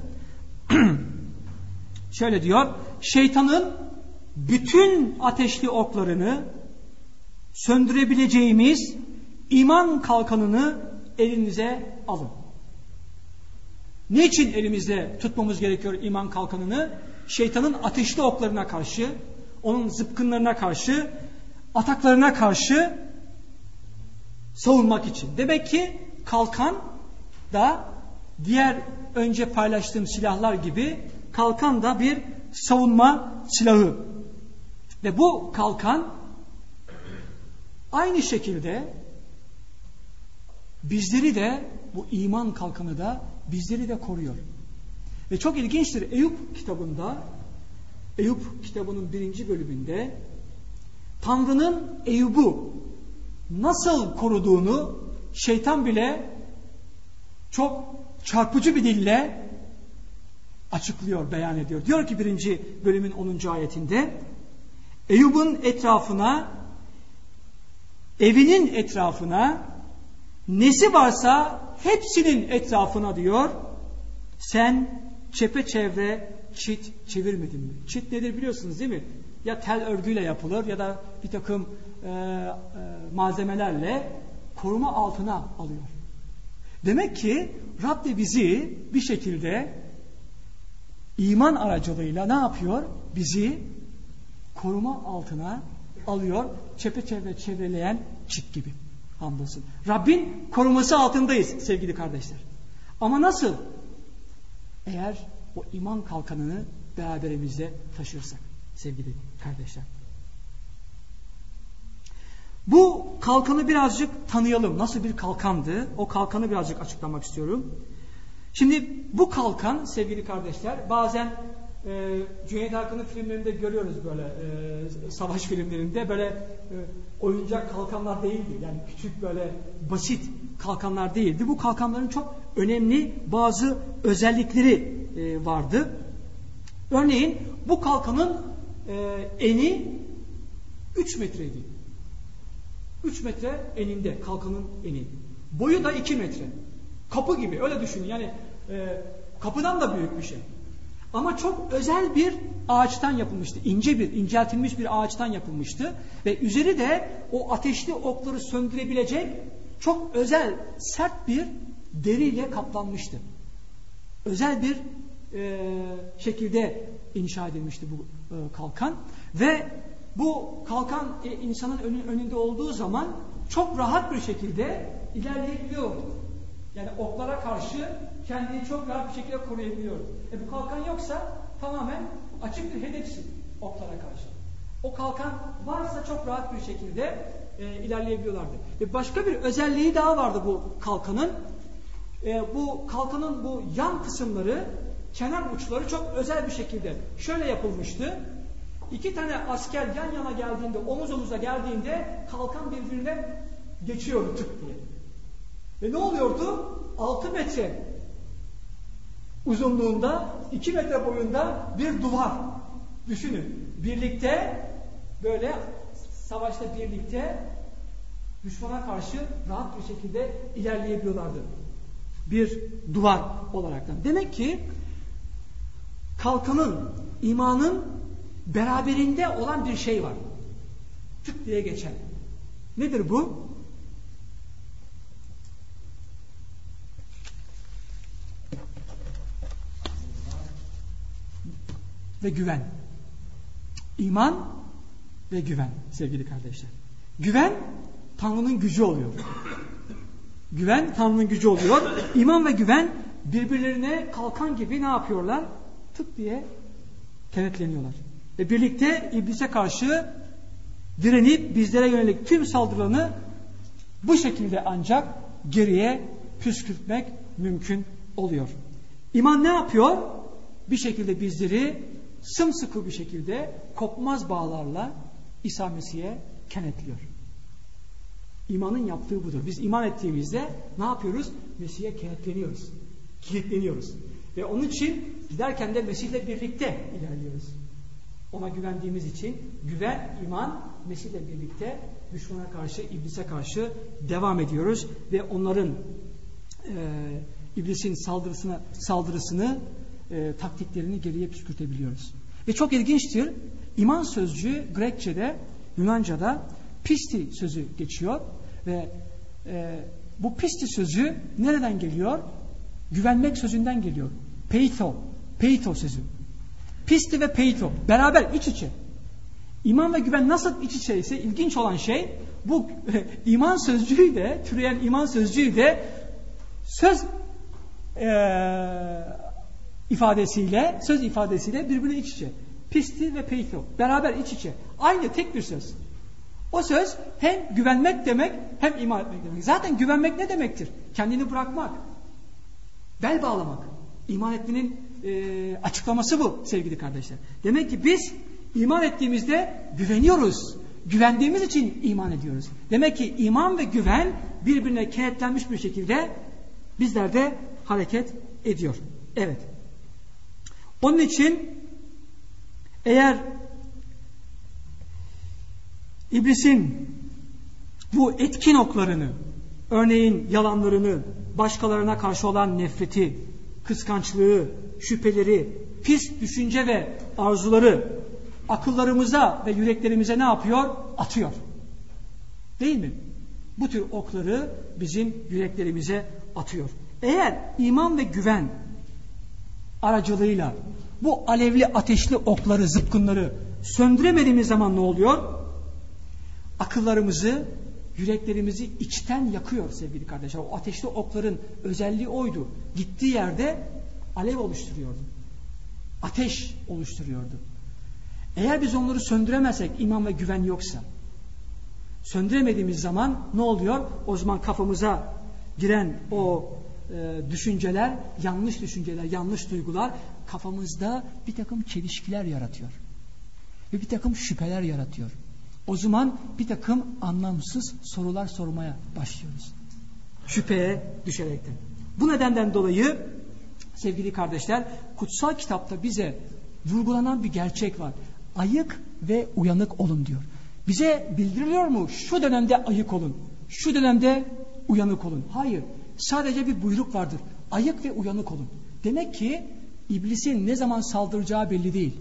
Şöyle diyor. Şeytanın bütün ateşli oklarını söndürebileceğimiz iman kalkanını elinize alın. Niçin elimizde tutmamız gerekiyor iman kalkanını? Şeytanın ateşli oklarına karşı, onun zıpkınlarına karşı, ataklarına karşı savunmak için. Demek ki kalkan da diğer önce paylaştığım silahlar gibi kalkan da bir savunma silahı. Ve bu kalkan aynı şekilde bizleri de, bu iman kalkanı da bizleri de koruyor. Ve çok ilginçtir. Eyüp kitabının 1. bölümünde Tanrı'nın Eyüp'ü nasıl koruduğunu şeytan bile çok çarpıcı bir dille açıklıyor, beyan ediyor. Diyor ki 1. bölümün 10. ayetinde Eyüp'ün etrafına, evinin etrafına, nesi varsa hepsinin etrafına diyor, sen çepeçevre çit çevirmedin mi? Çit nedir biliyorsunuz değil mi? Ya tel örgüyle yapılır ya da bir takım malzemelerle koruma altına alıyor. Demek ki Rabbi bizi bir şekilde iman aracılığıyla ne yapıyor? Bizi koruma altına alıyor. Çepeçevre çevreleyen çit gibi. Hamdolsun. Rabbin koruması altındayız sevgili kardeşler. Ama nasıl? Eğer o iman kalkanını beraberimizde taşırsak sevgili kardeşler. Bu kalkanı birazcık tanıyalım. Nasıl bir kalkandı? O kalkanı birazcık açıklamak istiyorum. Şimdi bu kalkan sevgili kardeşler bazen Cüneyt Arkın'ın filmlerinde görüyoruz böyle savaş filmlerinde böyle oyuncak kalkanlar değildi. Yani küçük böyle basit kalkanlar değildi. Bu kalkanların çok önemli bazı özellikleri vardı. Örneğin bu kalkanın eni 3 metreydi. 3 metre eninde kalkanın eni. Boyu da 2 metre. Kapı gibi öyle düşünün. Yani kapıdan da büyük bir şey. Ama çok özel bir ağaçtan yapılmıştı. İnceltilmiş bir ağaçtan yapılmıştı. Ve üzeri de o ateşli okları söndürebilecek çok özel, sert bir deriyle kaplanmıştı. Özel bir şekilde inşa edilmişti bu kalkan. Ve bu kalkan insanın önünde olduğu zaman çok rahat bir şekilde ilerleyebiliyordu. Yani oklara karşı kendini çok rahat bir şekilde koruyabiliyor. Bu kalkan yoksa tamamen açık bir hedefsin oklara karşı. O kalkan varsa çok rahat bir şekilde ilerleyebiliyorlardı. Ve başka bir özelliği daha vardı bu kalkanın. Bu kalkanın bu yan kısımları, kenar uçları çok özel bir şekilde şöyle yapılmıştı. 2 tane asker yan yana geldiğinde, omuz omuza geldiğinde kalkan birbirine geçiyordu tık diye. Ve ne oluyordu? 6 metre uzunluğunda, 2 metre boyunda bir duvar. Düşünün. Birlikte böyle savaşta birlikte düşmana karşı rahat bir şekilde ilerleyebiliyorlardı. Bir duvar olaraktan. Demek ki kalkanın, imanın beraberinde olan bir şey var. Tık diye geçen. Nedir bu? Ve güven. İman ve güven sevgili kardeşler. Güven Tanrı'nın gücü oluyor. Güven Tanrı'nın gücü oluyor. İman ve güven birbirlerine kalkan gibi ne yapıyorlar? Tık diye kenetleniyorlar. Ve birlikte iblise karşı direnip bizlere yönelik tüm saldırılarını bu şekilde ancak geriye püskürtmek mümkün oluyor. İman ne yapıyor? Bir şekilde bizleri sımsıkı bir şekilde kopmaz bağlarla İsa Mesih'e kenetliyor. İmanın yaptığı budur. Biz iman ettiğimizde ne yapıyoruz? Mesih'e kenetleniyoruz. Kilitleniyoruz. Ve onun için giderken de Mesih'le birlikte ilerliyoruz. Ona güvendiğimiz için güven, iman, Mesih'le birlikte düşmana karşı, iblise karşı devam ediyoruz. Ve onların iblisin saldırısını taktiklerini geriye püskürtebiliyoruz. Ve çok ilginçtir. İman sözcüğü Grekçe'de, Yunanca'da pisti sözü geçiyor. Ve bu pisti sözü nereden geliyor? Güvenmek sözünden geliyor. Peito sözü. Pisti ve peito beraber iç içe. İman ve güven nasıl iç içe ise ilginç olan şey bu iman sözcüğü de, türeyen iman sözcüğü de söz ifadesiyle birbirine iç içe. Pisti ve peito beraber iç içe. Aynı tek bir söz. O söz hem güvenmek demek hem iman etmek demek. Zaten güvenmek ne demektir? Kendini bırakmak. Bel bağlamak. İman etmenin açıklaması bu sevgili kardeşler. Demek ki biz iman ettiğimizde güveniyoruz. Güvendiğimiz için iman ediyoruz. Demek ki iman ve güven birbirine kenetlenmiş bir şekilde bizlerde hareket ediyor. Evet. Onun için eğer İblisin bu etkin oklarını, örneğin yalanlarını, başkalarına karşı olan nefreti, kıskançlığı, şüpheleri, pis düşünce ve arzuları akıllarımıza ve yüreklerimize ne yapıyor? Atıyor. Değil mi? Bu tür okları bizim yüreklerimize atıyor. Eğer iman ve güven aracılığıyla bu alevli ateşli okları, zıpkınları söndüremediğimiz zaman ne oluyor? Akıllarımızı, yüreklerimizi içten yakıyor sevgili kardeşler. O ateşli okların özelliği oydu. Gittiği yerde alev oluşturuyordu. Ateş oluşturuyordu. Eğer biz onları söndüremezsek, iman ve güven yoksa, söndüremediğimiz zaman ne oluyor? O zaman kafamıza giren o düşünceler, yanlış duygular kafamızda bir takım çelişkiler yaratıyor. Ve bir takım şüpheler yaratıyor. O zaman bir takım anlamsız sorular sormaya başlıyoruz. Şüpheye düşerekten. Bu nedenden dolayı sevgili kardeşler, kutsal kitapta bize vurgulanan bir gerçek var. Ayık ve uyanık olun diyor. Bize bildiriliyor mu? Şu dönemde ayık olun. Şu dönemde uyanık olun. Hayır. Sadece bir buyruk vardır. Ayık ve uyanık olun. Demek ki iblisin ne zaman saldıracağı belli değil.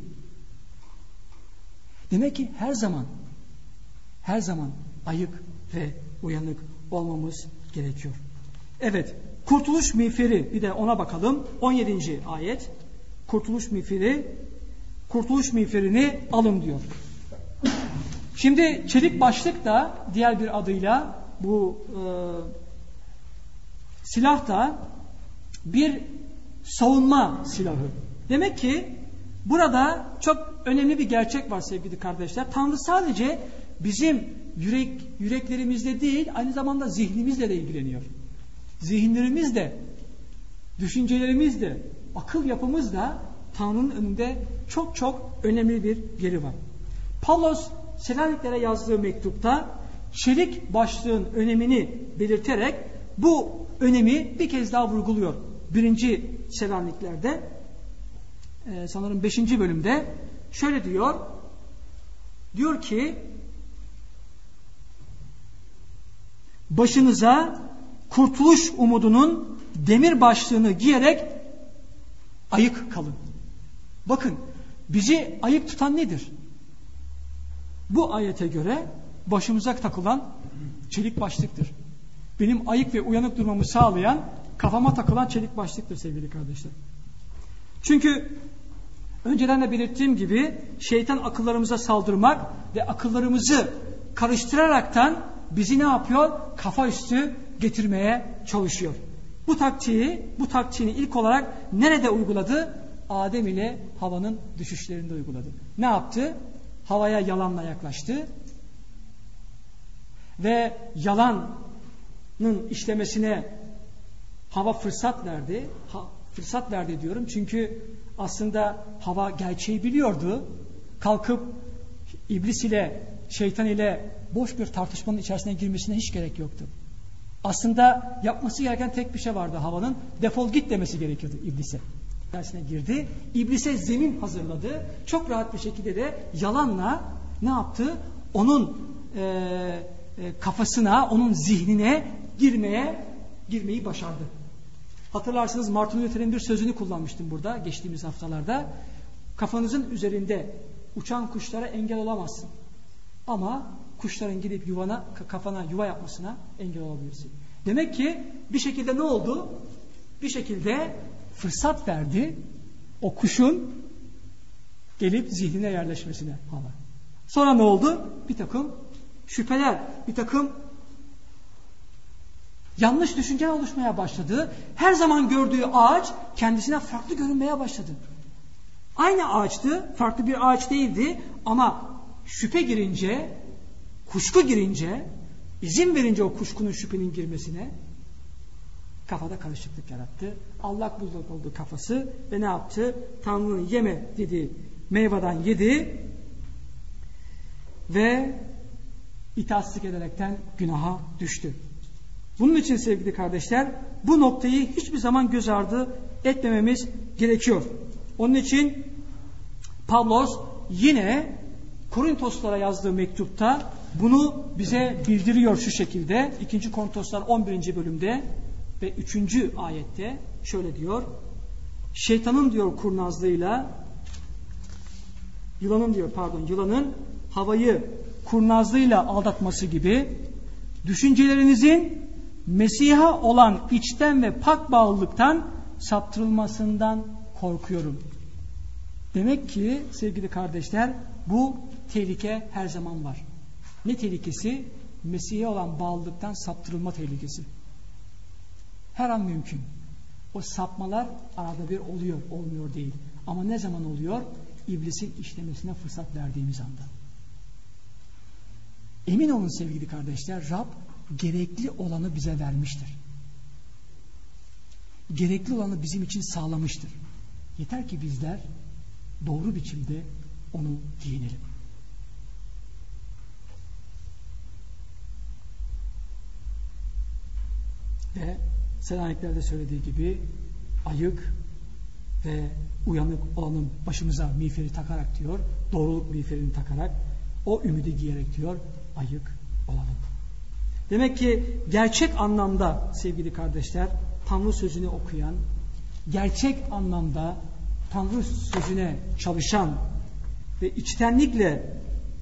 Demek ki her zaman ayık ve uyanık olmamız gerekiyor. Evet. Kurtuluş miğferi, bir de ona bakalım. 17. ayet. Kurtuluş miğferini alın diyor. Şimdi çelik başlık da diğer bir adıyla bu silah da bir savunma silahı. Demek ki burada çok önemli bir gerçek var sevgili kardeşler. Tanrı sadece bizim yüreklerimizle değil, aynı zamanda zihnimizle de ilgileniyor. Zihinlerimizle, düşüncelerimizle, akıl yapımızla Tanrı'nın önünde çok çok önemli bir yeri var. Pavlos Selaniklere yazdığı mektupta çelik başlığın önemini belirterek bu önemi bir kez daha vurguluyor. 1. Selanikler'de sanırım 5. bölümde şöyle diyor. Diyor ki başınıza kurtuluş umudunun demir başlığını giyerek ayık kalın. Bakın, bizi ayık tutan nedir? Bu ayete göre başımıza takılan çelik başlıktır. Benim ayık ve uyanık durmamı sağlayan kafama takılan çelik başlıktır sevgili kardeşler. Çünkü önceden de belirttiğim gibi şeytan akıllarımıza saldırmak ve akıllarımızı karıştıraraktan bizi ne yapıyor? Kafa üstü getirmeye çalışıyor. Bu taktiğini ilk olarak nerede uyguladı? Adem ile Havva'nın düşüşlerinde uyguladı. Ne yaptı? Havva'ya yalanla yaklaştı ve yalanın işlemesine Havva fırsat verdi. Fırsat verdi diyorum çünkü aslında Havva gerçeği biliyordu. Kalkıp iblis ile, şeytan ile boş bir tartışmanın içerisine girmesine hiç gerek yoktu. Aslında yapması gereken tek bir şey vardı Havva'nın. Defol git demesi gerekiyordu iblise. dersine girdi. İblise zemin hazırladı. Çok rahat bir şekilde de yalanla ne yaptı? Onun kafasına, onun zihnine girmeyi başardı. Hatırlarsınız Martin Luther'in bir sözünü kullanmıştım burada geçtiğimiz haftalarda. Kafanızın üzerinde uçan kuşlara engel olamazsın. Ama kuşların gidip kafana yuva yapmasına engel olabilirsin. Demek ki bir şekilde ne oldu? Bir şekilde fırsat verdi o kuşun gelip zihnine yerleşmesine. Sonra ne oldu? Bir takım şüpheler, bir takım yanlış düşünceler oluşmaya başladı. Her zaman gördüğü ağaç kendisine farklı görünmeye başladı. Aynı ağaçtı, farklı bir ağaç değildi ama şüphe girince, kuşku girince, izin verince o kuşkunun, şüphenin girmesine kafada karışıklık yarattı. Allak bullak oldu kafası ve ne yaptı? Tanrı'nın yeme dediği meyveden yedi ve itaatsizlik ederekten günaha düştü. Bunun için sevgili kardeşler, bu noktayı hiçbir zaman göz ardı etmememiz gerekiyor. Onun için Pavlos yine Korintoslara yazdığı mektupta bunu bize bildiriyor şu şekilde. 2. Korintoslar 11. bölümde ve 3. ayette şöyle diyor. Şeytanın diyor kurnazlığıyla yılanın havayı kurnazlığıyla aldatması gibi düşüncelerinizin Mesih'a olan içten ve pak bağlılıktan saptırılmasından korkuyorum. Demek ki sevgili kardeşler bu tehlike her zaman var. Ne tehlikesi? Mesih'e olan bağlılıktan saptırılma tehlikesi. Her an mümkün. O sapmalar arada bir oluyor, olmuyor değil. Ama ne zaman oluyor? İblisin işlemesine fırsat verdiğimiz anda. Emin olun sevgili kardeşler, Rab gerekli olanı bize vermiştir. Gerekli olanı bizim için sağlamıştır. Yeter ki bizler doğru biçimde onu giyinelim. Ve Selanikler'de söylediği gibi ayık ve uyanık olanın başımıza miğferi takarak diyor, doğruluk miğferini takarak, o ümidi giyerek diyor, ayık olalım. Demek ki gerçek anlamda sevgili kardeşler, Tanrı sözünü okuyan, gerçek anlamda Tanrı sözüne çalışan ve içtenlikle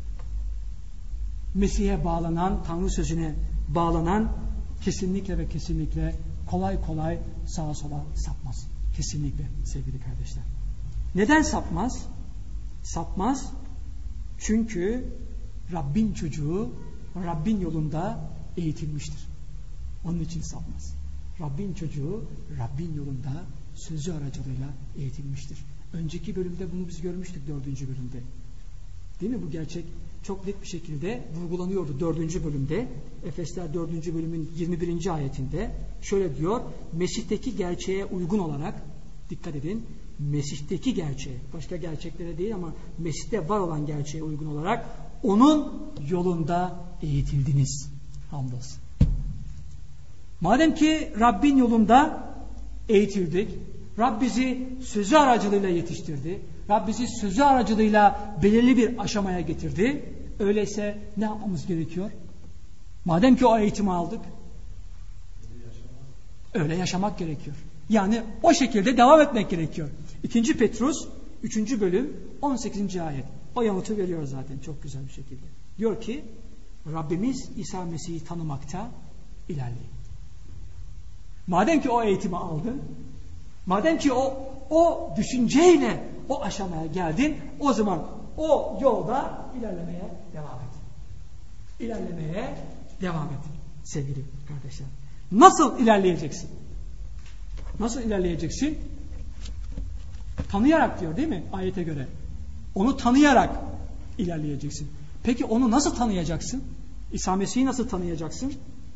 Mesih'e bağlanan, Tanrı sözüne bağlanan kesinlikle ve kesinlikle kolay kolay sağa sola sapmaz. Kesinlikle sevgili kardeşler. Neden sapmaz? Sapmaz çünkü Rabbin çocuğu Rabbin yolunda eğitilmiştir. Onun için sapmaz. Rabbin çocuğu Rabbin yolunda sözü aracılığıyla eğitilmiştir. Önceki bölümde bunu biz görmüştük 4. bölümde. Değil mi? Bu gerçek çok net bir şekilde vurgulanıyordu 4. bölümde. Efesler 4. bölümün 21. ayetinde şöyle diyor: Mesih'teki gerçeğe uygun olarak, dikkat edin, Mesih'teki gerçeğe, başka gerçeklere değil ama Mesih'te var olan gerçeğe uygun olarak onun yolunda eğitildiniz. Hamdolsun. Madem ki Rabbin yolunda eğitildik, Rab bizi sözü aracılığıyla yetiştirdi, Rab bizi sözü aracılığıyla belirli bir aşamaya getirdi. Öyleyse ne yapmamız gerekiyor? Madem ki o eğitimi aldık, öyle yaşamak gerekiyor. Yani o şekilde devam etmek gerekiyor. 2. Petrus 3. bölüm 18. ayet. O yanıtı veriyor zaten çok güzel bir şekilde. Diyor ki Rabbimiz İsa Mesih'i tanımakta ilerleyin. Madem ki o eğitimi aldın, madem ki o düşünceyle o aşamaya geldin, o zaman o yolda ilerlemeye devam et. İlerlemeye devam et sevgili kardeşler. Nasıl ilerleyeceksin? Nasıl ilerleyeceksin? Tanıyarak diyor değil mi ayete göre? Onu tanıyarak ilerleyeceksin. Peki onu nasıl tanıyacaksın? İsa Mesih'i nasıl tanıyacaksın?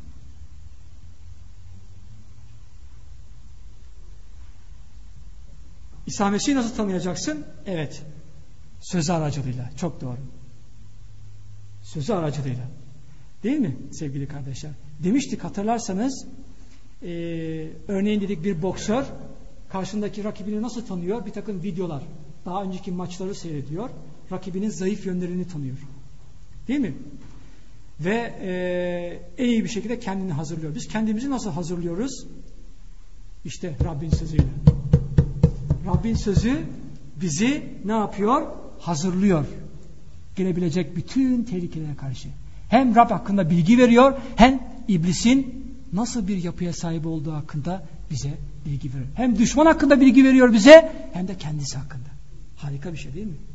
İsa Mesih'i nasıl tanıyacaksın? Evet. Sözü aracılığıyla. Çok doğru. Sözü aracılığıyla. Değil mi sevgili kardeşler? Demiştik hatırlarsanız örneğin dedik bir boksör karşındaki rakibini nasıl tanıyor? Bir takım videolar. Daha önceki maçları seyrediyor. Rakibinin zayıf yönlerini tanıyor. Değil mi? Ve en iyi bir şekilde kendini hazırlıyor. Biz kendimizi nasıl hazırlıyoruz? İşte Rabbin sözüyle. Rabbin sözü bizi ne yapıyor? Hazırlıyor. Gelebilecek bütün tehlikelere karşı. Hem Rab hakkında bilgi veriyor, hem iblisin nasıl bir yapıya sahip olduğu hakkında bize bilgi veriyor. Hem düşman hakkında bilgi veriyor bize, hem de kendisi hakkında. Harika bir şey değil mi?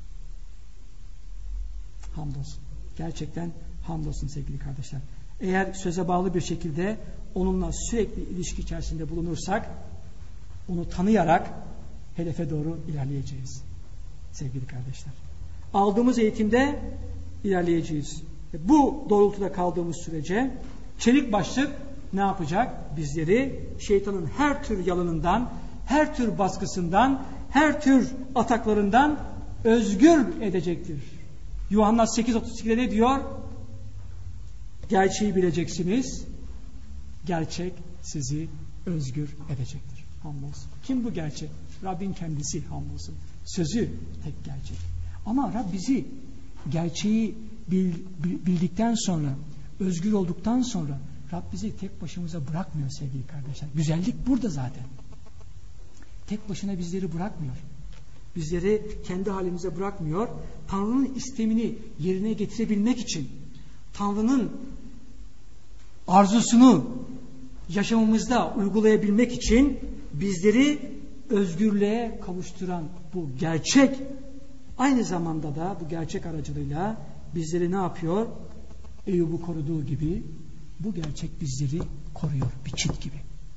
Hamdolsun. Gerçekten hamdolsun sevgili kardeşler. Eğer söze bağlı bir şekilde onunla sürekli ilişki içerisinde bulunursak, onu tanıyarak hedefe doğru ilerleyeceğiz sevgili kardeşler. Aldığımız eğitimde ilerleyeceğiz. Bu doğrultuda kaldığımız sürece çelik başlık ne yapacak? Bizleri şeytanın her tür yalanından, her tür baskısından, her tür ataklarından özgür edecektir. Yuhanna 8:32'de ne diyor? Gerçeği bileceksiniz. Gerçek sizi özgür edecektir. Hamdolsun. Kim bu gerçek? Rabbin kendisi hamdolsun. Sözü tek gerçek. Ama Rab bizi gerçeği bildikten sonra, özgür olduktan sonra Rab bizi tek başımıza bırakmıyor sevgili kardeşler. Güzellik burada zaten. Tek başına bizleri bırakmıyor. Bizleri kendi halimize bırakmıyor. Tanrı'nın istemini yerine getirebilmek için, Tanrı'nın arzusunu yaşamımızda uygulayabilmek için bizleri özgürlüğe kavuşturan bu gerçek, aynı zamanda da bu gerçek aracılığıyla bizleri ne yapıyor? Eyyub'u koruduğu gibi bu gerçek bizleri koruyor bir çit gibi.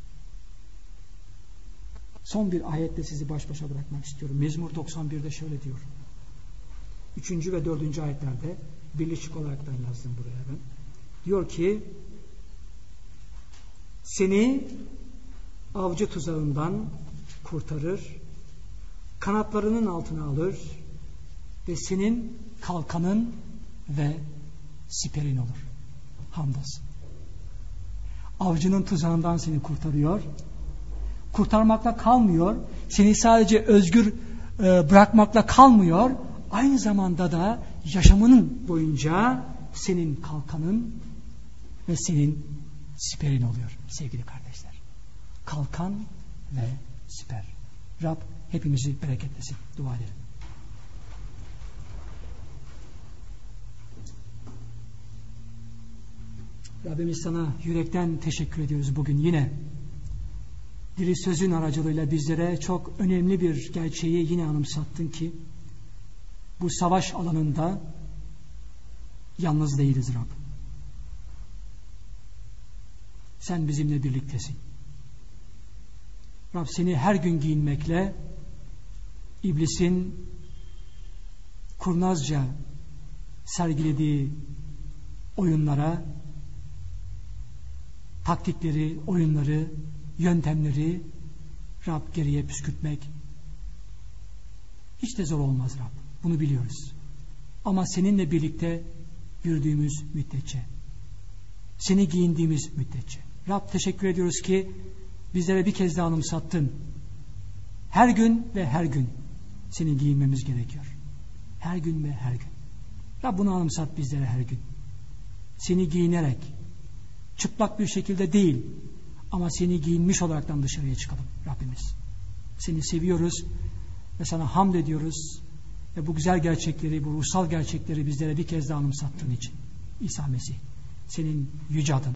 Son bir ayetle sizi baş başa bırakmak istiyorum. Mezmur 91'de şöyle diyor. 3. ve 4. ayetlerde birleşik olaraktan yazdım buraya ben. Diyor ki, seni avcı tuzağından kurtarır, kanatlarının altına alır ve senin kalkanın ve siperin olur. Hamdolsun. Avcının tuzağından seni kurtarıyor. Kurtarmakla kalmıyor. Seni sadece özgür bırakmakla kalmıyor. Aynı zamanda da yaşamının boyunca senin kalkanın ve senin siperin oluyor sevgili kardeşler. Kalkan ve siper. Rab hepimizi bereketlesin. Dua edelim. Rabbimiz sana yürekten teşekkür ediyoruz bugün yine. Diri sözün aracılığıyla bizlere çok önemli bir gerçeği yine anımsattın ki bu savaş alanında yalnız değiliz Rab. Sen bizimle birliktesin. Rab seni her gün giyinmekle iblisin kurnazca sergilediği oyunlara, taktikleri, oyunları, yöntemleri Rab geriye püskürtmek hiç de zor olmaz Rab. Bunu biliyoruz. Ama seninle birlikte yürüdüğümüz müddetçe, seni giyindiğimiz müddetçe. Rab teşekkür ediyoruz ki bizlere bir kez daha anımsattın. Her gün ve her gün seni giyinmemiz gerekiyor. Her gün ve her gün. Rab bunu anımsat bizlere her gün. Seni giyinerek, çıplak bir şekilde değil ama seni giyinmiş olaraktan dışarıya çıkalım Rabbimiz. Seni seviyoruz ve sana hamd ediyoruz ve bu güzel gerçekleri, bu ruhsal gerçekleri bizlere bir kez daha anımsattığın için. İsa Mesih, senin yüce adın.